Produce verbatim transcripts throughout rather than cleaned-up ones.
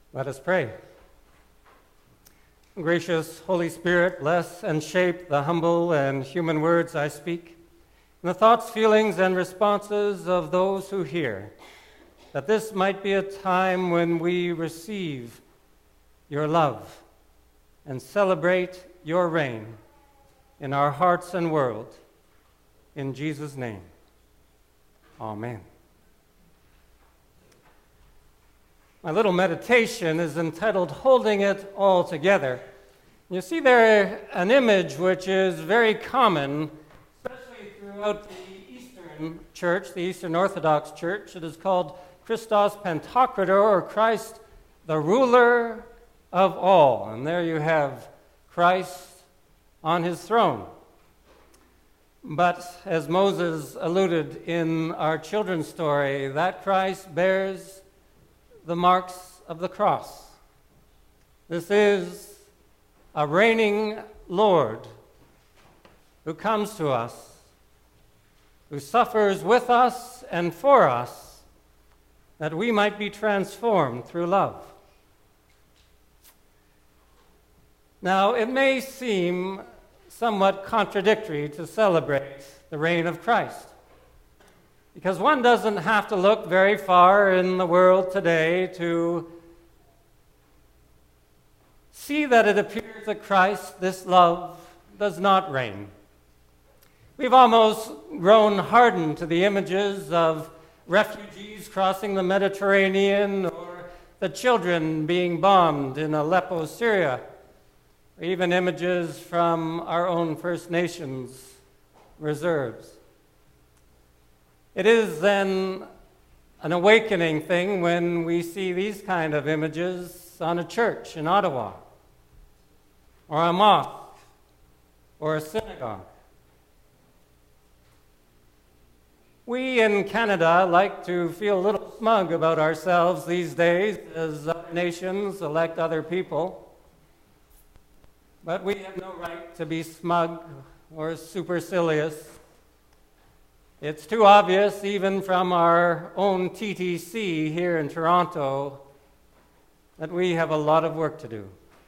Let us pray. Gracious Holy Spirit, bless and shape the humble and human words I speak, and the thoughts, feelings, and responses of those who hear, that this might be a time when we receive your love and celebrate your reign in our hearts and world. In Jesus' name, amen. My little meditation is entitled Holding It All Together. You see there an image which is very common, especially throughout the Eastern Church, the Eastern Orthodox Church. It is called Christos Pantocrator, or Christ, the ruler of all. And there you have Christ on his throne. But as Moses alluded in our children's story, that Christ bears the marks of the cross. This is a reigning Lord who comes to us, who suffers with us and for us, that we might be transformed through love. Now, it may seem somewhat contradictory to celebrate the reign of Christ, because one doesn't have to look very far in the world today to see that it appears that Christ, this love, does not reign. We've almost grown hardened to the images of refugees crossing the Mediterranean, or the children being bombed in Aleppo, Syria, or even images from our own First Nations reserves. It is then an awakening thing when we see these kind of images on a church in Ottawa, or a mosque, or a synagogue. We in Canada like to feel a little smug about ourselves these days as other nations elect other people. But we have no right to be smug or supercilious. It's too obvious, even from our own T T C here in Toronto, that we have a lot of work to do.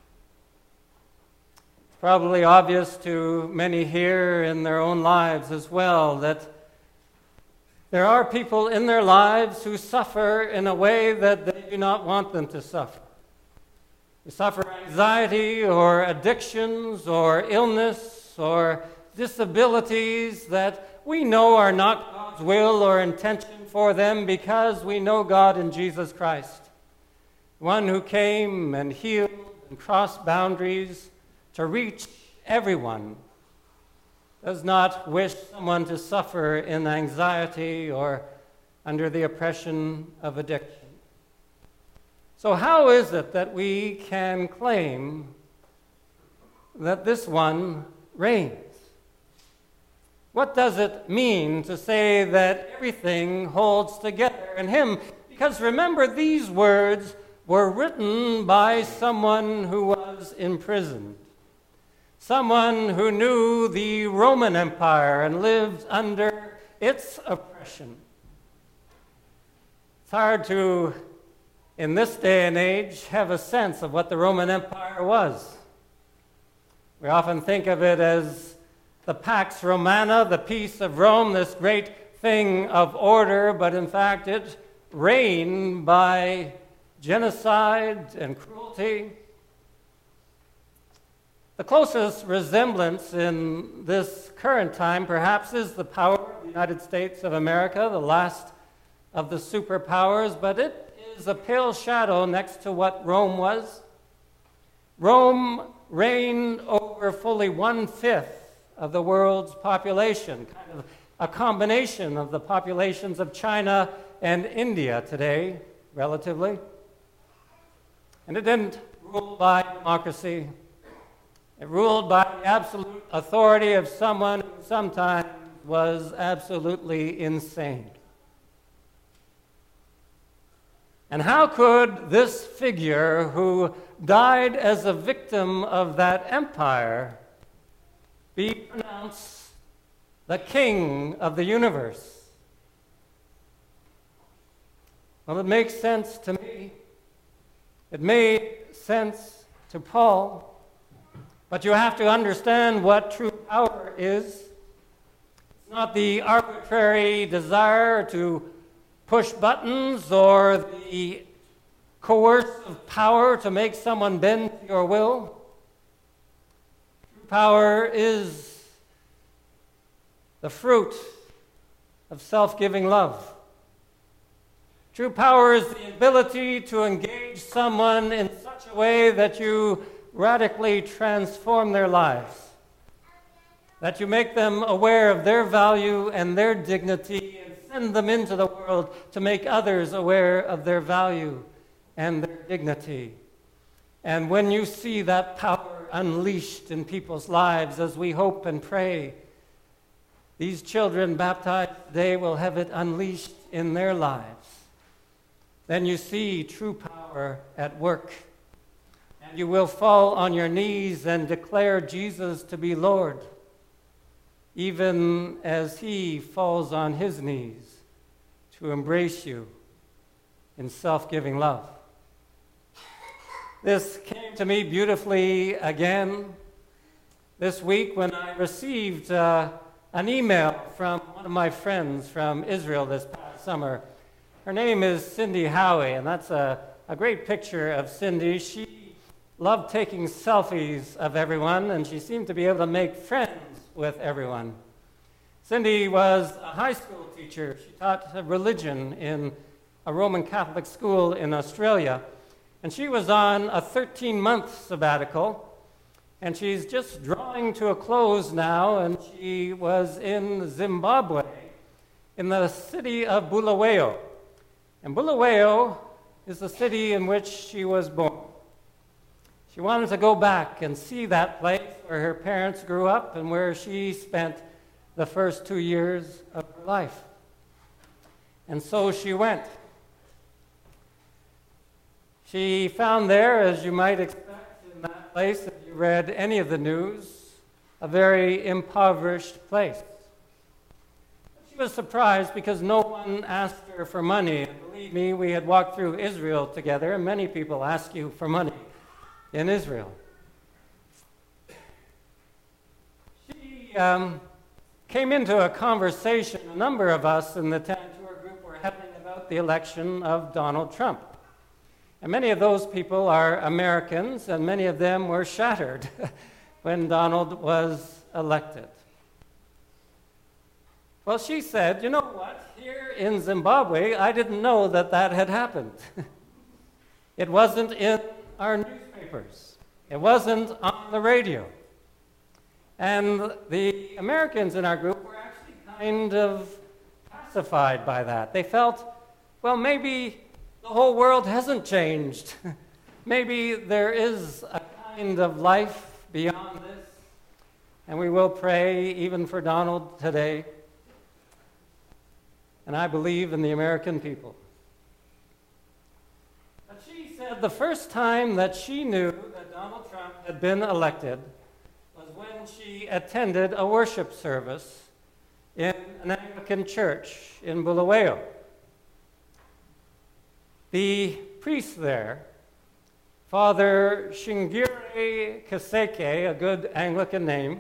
It's probably obvious to many here in their own lives as well that there are people in their lives who suffer in a way that they do not want them to suffer. They suffer anxiety or addictions or illness or disabilities that we know are not God's will or intention for them, because we know God in Jesus Christ, one who came and healed and crossed boundaries to reach everyone, does not wish someone to suffer in anxiety or under the oppression of addiction. So how is it that we can claim that this one reigns? What does it mean to say that everything holds together in him? Because remember, these words were written by someone who was imprisoned, someone who knew the Roman Empire and lived under its oppression. It's hard to, in this day and age, have a sense of what the Roman Empire was. We often think of it as the Pax Romana, the peace of Rome, this great thing of order, but in fact it reigned by genocide and cruelty. The closest resemblance in this current time perhaps is the power of the United States of America, the last of the superpowers, but it is a pale shadow next to what Rome was. Rome reigned over fully one-fifth of the world's population, kind of a combination of the populations of China and India today, relatively. And it didn't rule by democracy. It ruled by the absolute authority of someone who sometimes was absolutely insane. And how could this figure who died as a victim of that empire be pronounced the king of the universe? Well, it makes sense to me. It made sense to Paul, but you have to understand what true power is. It's not the arbitrary desire to push buttons or the coercive power to make someone bend to your will. True power is the fruit of self-giving love. True power is the ability to engage someone in such a way that you radically transform their lives, that you make them aware of their value and their dignity and send them into the world to make others aware of their value and their dignity. And when you see that power unleashed in people's lives, as we hope and pray, these children baptized today will have it unleashed in their lives. Then you see true power at work. And you will fall on your knees and declare Jesus to be Lord, even as he falls on his knees to embrace you in self-giving love. This came to me beautifully again this week when I received uh, an email from one of my friends from Israel this past summer. Her name is Cindy Howie, and that's a, a great picture of Cindy. She loved taking selfies of everyone, and she seemed to be able to make friends with everyone. Cindy was a high school teacher. She taught religion in a Roman Catholic school in Australia, and she was on a thirteen-month sabbatical, and she's just drawing to a close now, and she was in Zimbabwe, in the city of Bulawayo. And Bulawayo is the city in which she was born. She wanted to go back and see that place where her parents grew up and where she spent the first two years of her life. And so she went. She found there, as you might expect in that place, if you read any of the news, a very impoverished place. She was surprised because no one asked her for money. And believe me, we had walked through Israel together, and many people ask you for money in Israel. She um, came into a conversation, a number of us in the ten tour group were having about the election of Donald Trump. And many of those people are Americans, and many of them were shattered when Donald was elected. Well, she said, you know what, here in Zimbabwe, I didn't know that that had happened. It wasn't in our newspapers. It wasn't on the radio. And the Americans in our group were actually kind of pacified by that. They felt, well, maybe the whole world hasn't changed. Maybe there is a kind of life beyond this. And we will pray even for Donald today. And I believe in the American people. But she said the first time that she knew that Donald Trump had been elected was when she attended a worship service in an Anglican church in Bulawayo. The priest there, Father Shingire Kaseke, a good Anglican name,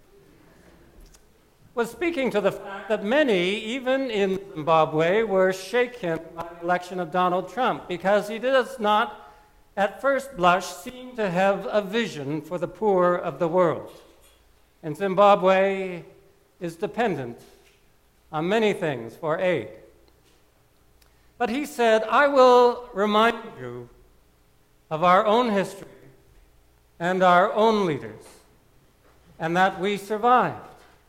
was speaking to the fact that many, even in Zimbabwe, were shaken by the election of Donald Trump because he does not, at first blush, seem to have a vision for the poor of the world. And Zimbabwe is dependent on many things for aid. But he said, I will remind you of our own history and our own leaders, and that we survived.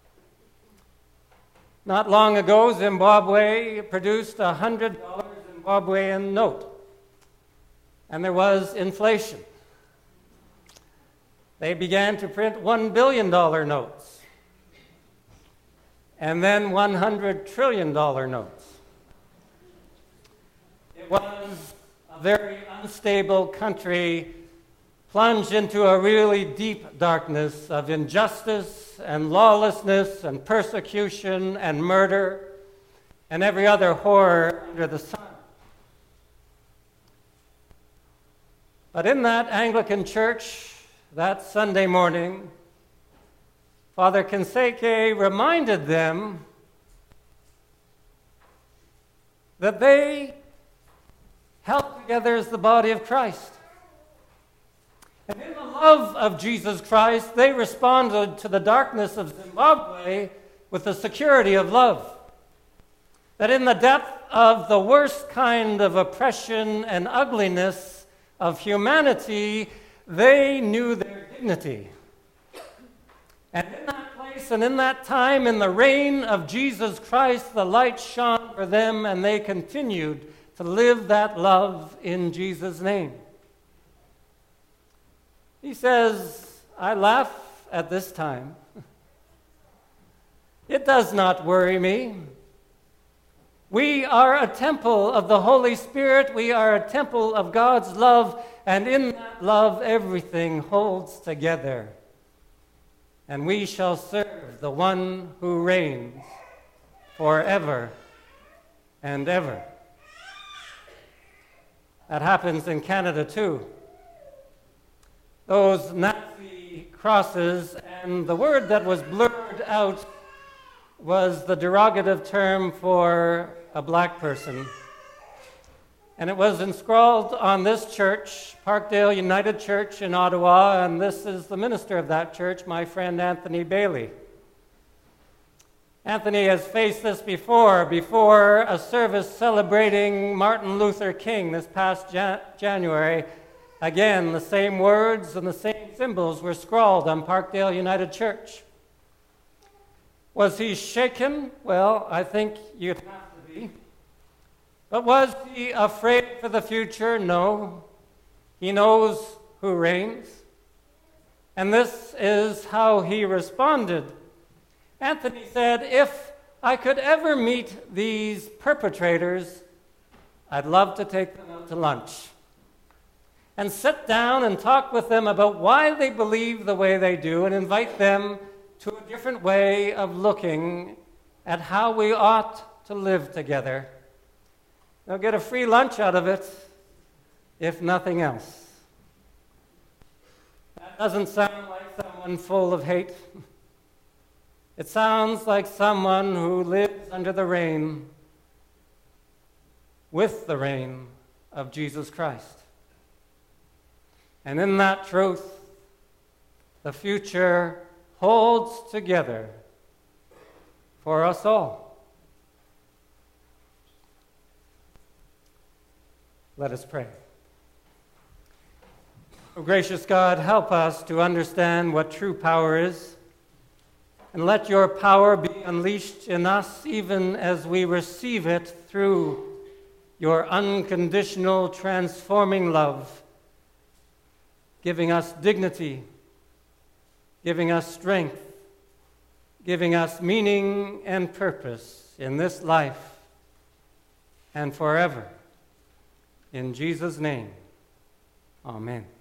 Not long ago, Zimbabwe produced a one hundred dollar Zimbabwean note, and there was inflation. They began to print one billion dollar notes, and then one hundred trillion dollar notes. It was a very unstable country plunged into a really deep darkness of injustice and lawlessness and persecution and murder and every other horror under the sun. But in that Anglican church, that Sunday morning, Father Kinseke reminded them that they held together as the body of Christ. And in the love of Jesus Christ, they responded to the darkness of Zimbabwe with the security of love. That in the depth of the worst kind of oppression and ugliness of humanity, they knew their dignity. And in that place and in that time, in the reign of Jesus Christ, the light shone for them, and they continued to live that love in Jesus' name. He says, I laugh at this time. It does not worry me. We are a temple of the Holy Spirit. We are a temple of God's love, and in that love everything holds together. And we shall serve the one who reigns forever and ever. That happens in Canada too. Those Nazi crosses, and the word that was blurred out was the derogative term for a black person. And it was inscrawled on this church, Parkdale United Church in Ottawa, and this is the minister of that church, my friend Anthony Bailey. Anthony has faced this before, before a service celebrating Martin Luther King this past Jan- January. Again, the same words and the same symbols were scrawled on Parkdale United Church. Was he shaken? Well, I think you'd have to be. But was he afraid for the future? No. He knows who reigns. And this is how he responded. Anthony said, if I could ever meet these perpetrators, I'd love to take them out to lunch and sit down and talk with them about why they believe the way they do and invite them to a different way of looking at how we ought to live together. They'll get a free lunch out of it, if nothing else. That doesn't sound like someone full of hate. It sounds like someone who lives under the reign, with the reign of Jesus Christ. And in that truth, the future holds together for us all. Let us pray. Oh, gracious God, help us to understand what true power is, and let your power be unleashed in us even as we receive it through your unconditional transforming love, giving us dignity, giving us strength, giving us meaning and purpose in this life and forever. In Jesus' name, amen.